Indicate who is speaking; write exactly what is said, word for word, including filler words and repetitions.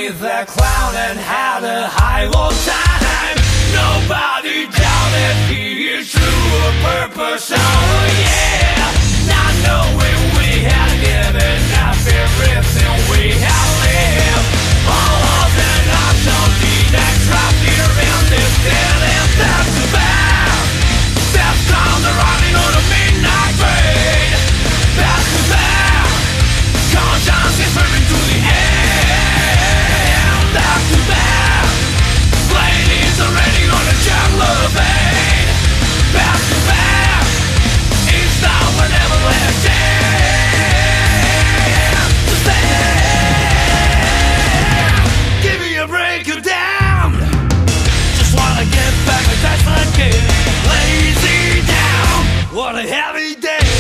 Speaker 1: with that clown and had a high old time. Nobody doubted he is true of purpose. Oh yeah, not knowing we had given up everything we had lived. All of the knobs on the next drop here in this dead end. That's the bad. That's down the riding on a midnight train. That's the bad. Conscience is burning to the end. That's the bad. Blade is already on a juggler vein. That's the bad. It's now or never let it to stand. Give me a break, you damned. Just wanna get back like that's not good. Lazy down. What a heavy day.